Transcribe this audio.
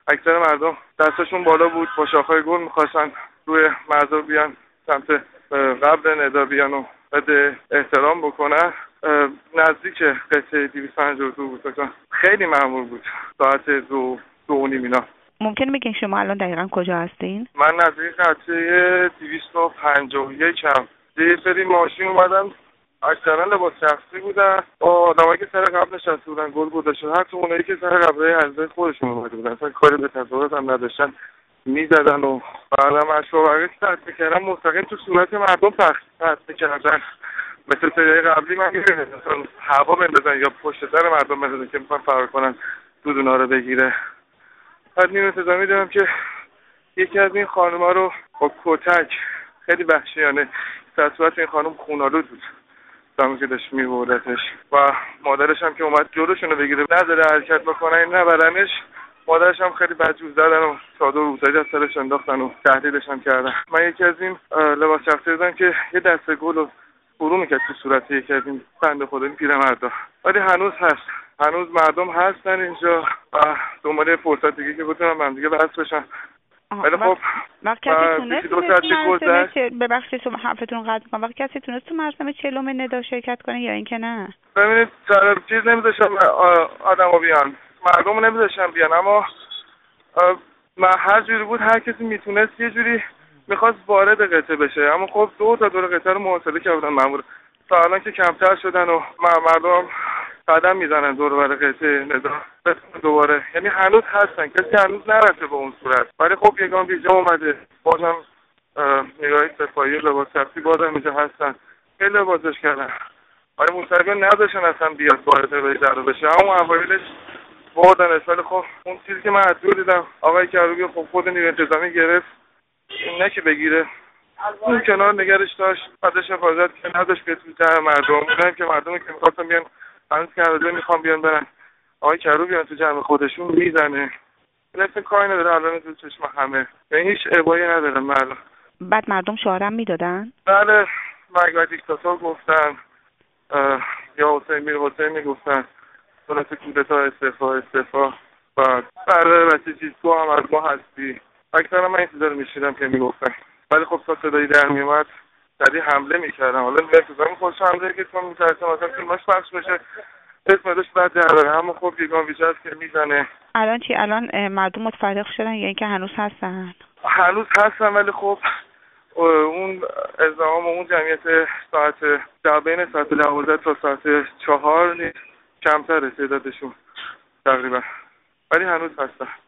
اکثر مردم دستشون بالا بود، با شاخهای گل میخواستن روی مرزا بیان سمت قبل ندا بیان و بده احترام بکنن. نزدیک قطعه 252 بود. خیلی مأمور بود ساعت 2:30 اینا. ممکن بگین شما الان دقیقا کجا هستین؟ من نزدیک قطعه 251 هم. یه سری ماشین اومدن، اکثرا لباس شخصی بودن، آدمایی که سر قبل نشسته بودن گل گذاشتن، حتی اونایی که سر قبل عزیزای خودشون اومده بودن اصلا کاری به تظاهرات هم نداشتن، میزدن و بعدم اشوارقی پرت میکردن مستقیم تو صورت مردم پرت میکردن. مثل سریای قبلی من مثلا هوا بندازن یا پشت سر مردم بندازن که میخوان فرار کنن دودونا رو بگیره. بعد نیمه انتظامی دیدم که یکی از این خانوما رو با کتک خیلی وحشیانه، در صورت این خانم خونالود بود زمانی که داشت میبردتش و مادرش هم که اومد جلوشون رو بگیره نداره حرکت بکنن نبرنش. مادرش هم خیلی بدجور زدن و چادر روسری از سرش انداختن و تهدیدش هم کردن. من یکی از این لباس شخصی دیدم که یه دسته گل رو فرو میکرد تو صورت یکی از این بنده خدایی پیرمردا. ولی هنوز هست، هنوز مردم هستن اینجا و دنبال فرصت دیگه که بتونن هم دیگه بحث بشن. ولی خب وقتی ببخشید تو حرفتون قطع می‌کنم، وقتی کسی تونست تو مراسم 40 ندا شرکت کنه یا اینکه نه؟ ببینید چیز نمیذاشتم آدمو بیان، مردمو نمیذاشتم بیان، اما هر جوری بود هر کسی میتونست یه جوری میخواست وارد قطعه بشه، اما خب دور قطعه رو محاصره کردن مامور. تا الان که کمتر شدن و مردم قدم میزنن دور بر قطعه ندا دوباره، یعنی هنوز هستن، کسی هنوز نرفته به اون صورت. ولی خب یگان بیجا اومده، بازم نیروهای سپاهی لباس شخصی بازم اینجا هستن، خیلی لباسش کردن. ولی موسیقی نداشتن اصلا بیاد وارد رو بشه، اما اوایلش بردنش. ولی خب اون چیزی که من از دور دیدم آقای کروبی خب خود نیروی انتظامی گرفت، نه که بگیره، اون کنار نگرش داشت، ازش حفاظت که نداشت بیاد تو جمع مردم. اونم که مردمی که می‌خواستن بیان هنوز که هنوز میخوام بیان برن آقای کروبی بیان تو جمع خودشون میزنه، اصلا کاری نداره الان تو چشم همه، یعنی هیچ ابایی نداره مردم. بعد مردم شعارم میدادن؟ بله، مرگ دیکتاتور گفتن، یا حسین میر حسین میگفتن، دولت کودتا استعفا و برای بچه تو هم از ما هستی. اکثرا من این چیزا رو میشیدم که میگفتن. ولی خب تا صدایی در میومد سریع حمله میکردم. حالا نمی‌تونم خودش حمله که تو می‌ترسم مثلا فیلماش پخش بشه اسم داشت بعد در، اما خب یگان ویژه که میزنه. الان چی؟ الان مردم متفرق شدن یا اینکه هنوز هستن؟ هنوز هستن، ولی خب اون ازدحام و اون جمعیت ساعت بین ساعت 12 تا ساعت 4 نیست، کمتره تعدادشون تقریبا، ولی هنوز هستن.